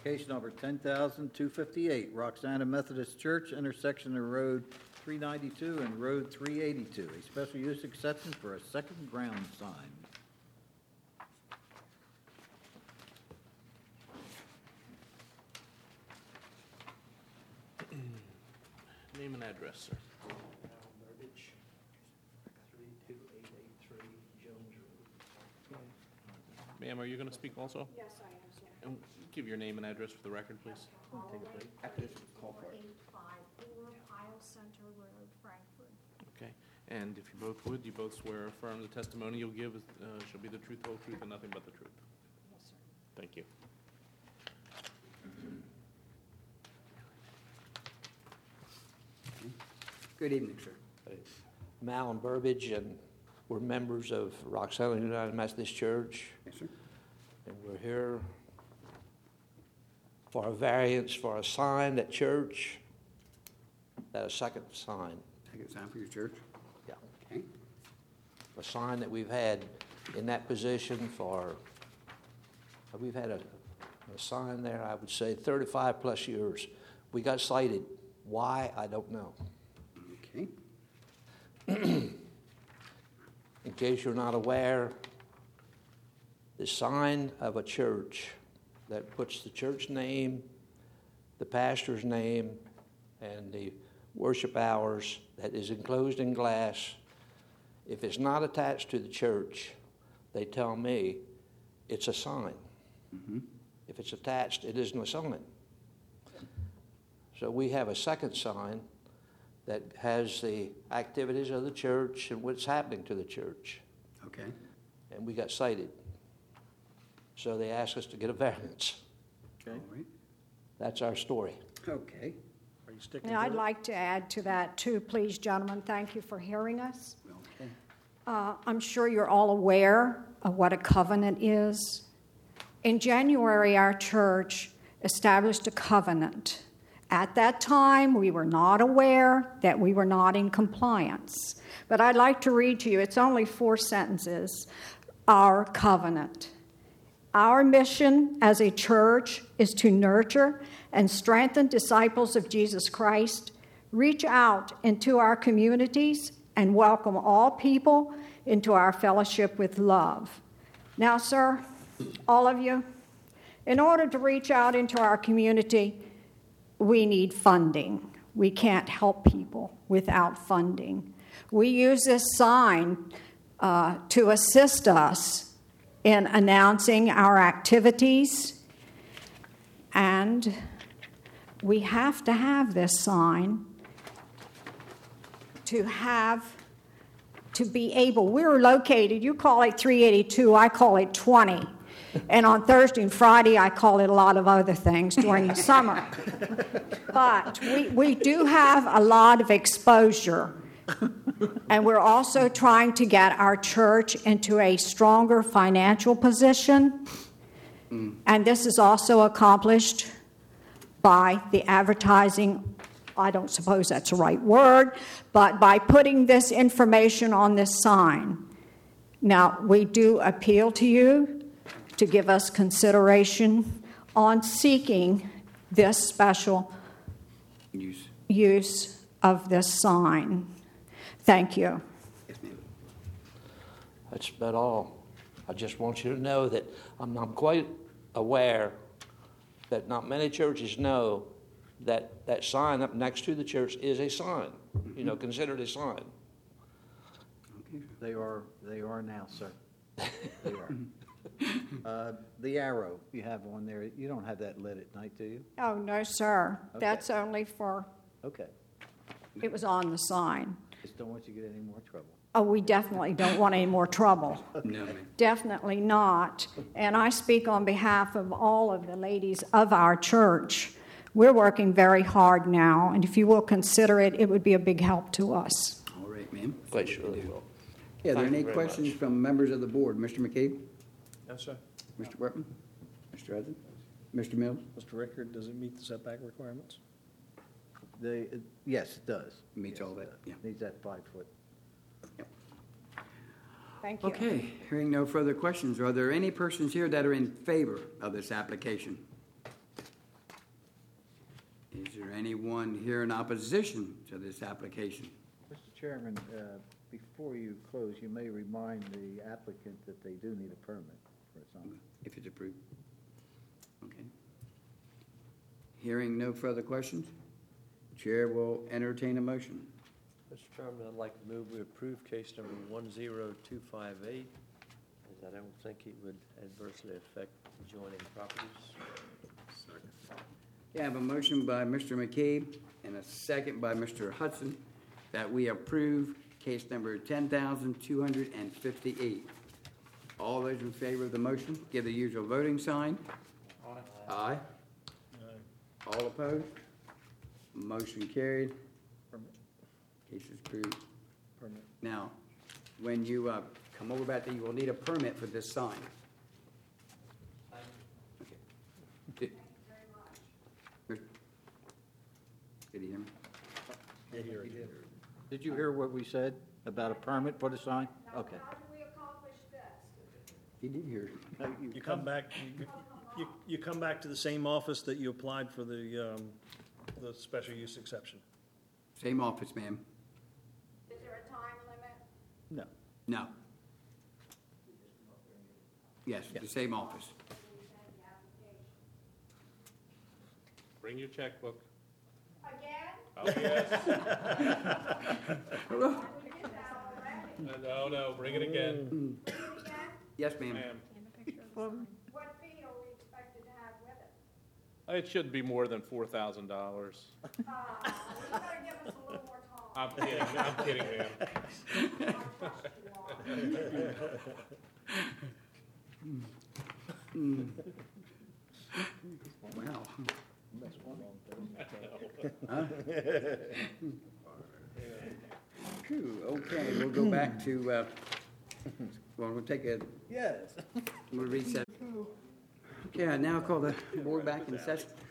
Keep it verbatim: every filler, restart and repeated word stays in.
Case number ten thousand two fifty-eight, Roxana Methodist Church, intersection of Road three ninety-two and Road three eighty-two. A special use exception for a second ground sign. Name and address, sir. Alan Burbidge, three two eight eight three Jones Road. Ma'am, are you going to speak also? Yes, I am, sir. And give your name and address for the record, please. Take a break. After this, call for it. four eight five four Isle Center Road, Frankfurt. Okay. And if you both would, you both swear or affirm the testimony you'll give uh, shall be the truth, whole truth, and nothing but the truth. Yes, sir. Thank you. Good evening, sir. I'm Alan Burbidge, and we're members of Roxana United Methodist Church. Yes, sir. And we're here for a variance for a sign at church, that a second sign, Second sign for your church. yeah, Okay. a sign that we've had in that position for, we've had a, a sign there, I would say, thirty-five plus years. We got cited. Why, I don't know. Okay. In case you're not aware, the sign of a church that puts the church name, the pastor's name, and the worship hours that is enclosed in glass, if it's not attached to the church, they tell me it's a sign. Mm-hmm. If it's attached, it isn't a sign. So we have a second sign that has the activities of the church and what's happening to the church. Okay. And we got cited. So they asked us to get a variance. Okay. All right. That's our story. Okay. Are you sticking Now, to I'd it? like to add to that too, please, gentlemen. Thank you for hearing us. Okay. Uh, I'm sure you're all aware of what a covenant is. In January, our church established a covenant. At that time, we were not aware that we were not in compliance. But I'd like to read to you, it's only four sentences, our covenant. Our mission as a church is to nurture and strengthen disciples of Jesus Christ, reach out into our communities, and welcome all people into our fellowship with love. Now, sir, all of you, in order to reach out into our community, we need funding. We can't help people without funding. We use this sign uh, to assist us in announcing our activities, and we have to have this sign to have, to be able, we're located, you call it three eighty-two, I call it twenty. And on Thursday and Friday, I call it a lot of other things during the summer. But we, we do have a lot of exposure. And we're also trying to get our church into a stronger financial position. Mm. And this is also accomplished by the advertising, I don't suppose that's the right word, but by putting this information on this sign. Now, we do appeal to you to give us consideration on seeking this special Use. use of this sign. Thank you. Yes, ma'am. That's about all. I just want you to know that I'm, I'm quite aware that not many churches know that that sign up next to the church is a sign, mm-hmm. you know, considered a sign. Okay. They are, they are now, sir. They are. Uh, the arrow you have on there, you don't have that lit at night, do you? Oh, no, sir. Okay. That's only for, Okay. it was on the sign. Just don't want you to get any more trouble. Oh, we definitely don't want any more trouble. No, ma'am. Definitely not. And I speak on behalf of all of the ladies of our church. We're working very hard now, and if you will consider it, it would be a big help to us. All right, ma'am. Quite sure they will. Yeah, are there Thank any you very questions much. from members of the board? Mister McCabe? Yes, sir. Mister Wortman? Mister Hudson? Mister Mills? Mister Rickard, does it meet the setback requirements? They, it- yes, it does. Meets Yes, all it that, does. yeah. Needs that five foot. Thank you. Okay, hearing no further questions, are there any persons here that are in favor of this application? Is there anyone here in opposition to this application? Mister Chairman, uh, before you close, you may remind the applicant that they do need a permit for a sign. If it's approved. Okay. Hearing no further questions, Chair will entertain a motion. Mister Chairman, I'd like to move we approve case number one zero two five eight, as I don't think it would adversely affect adjoining properties. Yeah, I have a motion by Mister McCabe and a second by Mister Hudson that we approve case number ten thousand two hundred fifty-eight. All those in favor of the motion, give the usual voting sign. Aye. Aye. All opposed? Motion carried. Permit. Case is approved. Permit. Now, when you uh, come over back there, you will need a permit for this sign. Okay. Did did he hear me? Yeah, here. Did you hear what we said about a permit for the sign? Okay. How do we accomplish this? He did hear. No, You come back, you, you, you come back to the same office that you applied for the, um, the special use exception. Same office, ma'am. Is there a time limit? No. No. Yes, the same office. Bring your checkbook. Again? Oh, yes. Uh, No, no, bring it again, Yes, ma'am. ma'am. What fee are we expected to have with it? It shouldn't be more than four thousand dollars. Uh, you better give us a little more time. I'm kidding, I'm kidding, ma'am. I trust you all. Wow. Huh? Phew, okay, we'll go back to, uh, well, we'll take a, Yes. we'll reset. Okay, I now call the board back in session.